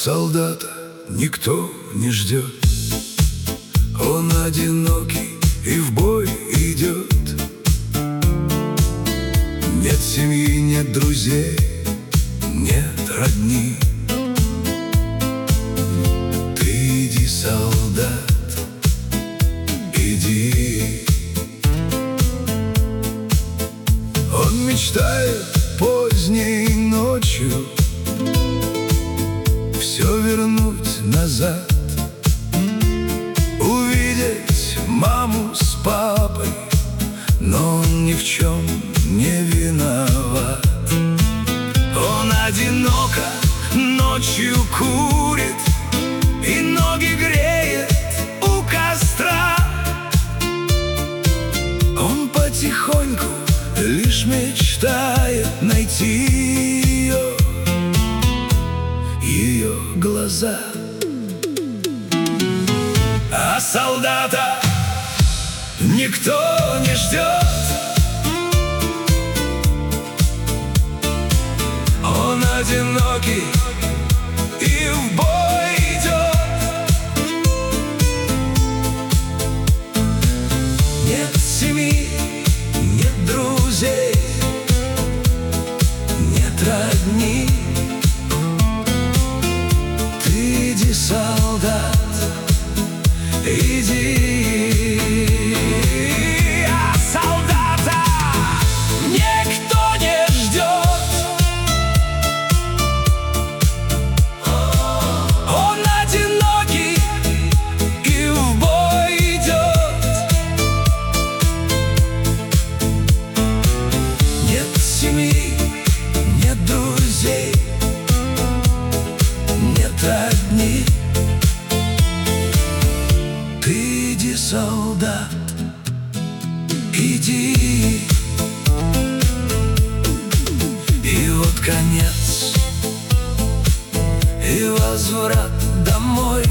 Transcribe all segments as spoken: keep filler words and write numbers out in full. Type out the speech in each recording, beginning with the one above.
солдата никто не ждет. Он одинокий и в бой идет. Нет семьи, нет друзей, нет родни. Ты иди, солдат, иди. Он мечтает поздней ночью все вернуть назад, увидеть маму с папой, но он ни в чем не виноват. Он одиноко ночью курит и ноги греет у костра. Он потихоньку лишь мечтает найти ее, ее глаза. А солдата никто не ждет. Он одинокий и в бой идет. Нет семьи, нет друзей, нет родни. Ты иди, солдат, иди. А солдата никто не ждет. Он одинокий и в бой идет. Нет семьи, нет друзей, нет родни. Ты иди, солдат, иди. И вот конец, и возврат домой.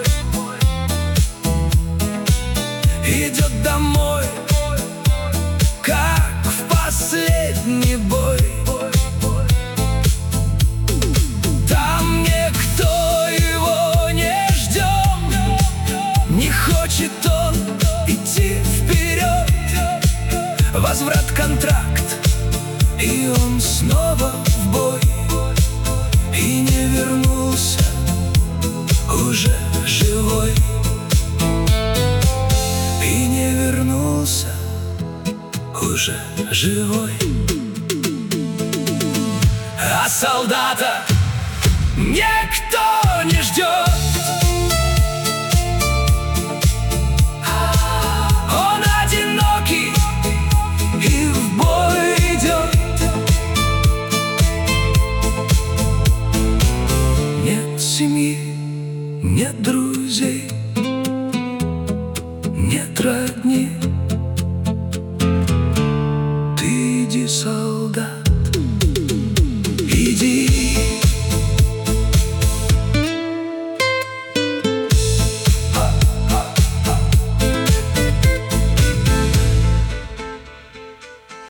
Идет домой, как в последний бой. Там никто его не ждет, не хочет он идти вперед. Возврат, контракт, и он снова в бой. И не вернулся уже живой. И не вернулся уже живой. А солдата никто не ждет. Он одинокий и в бой идет. Нет семьи, нет друзей, нет родни. Ты иди, солдат,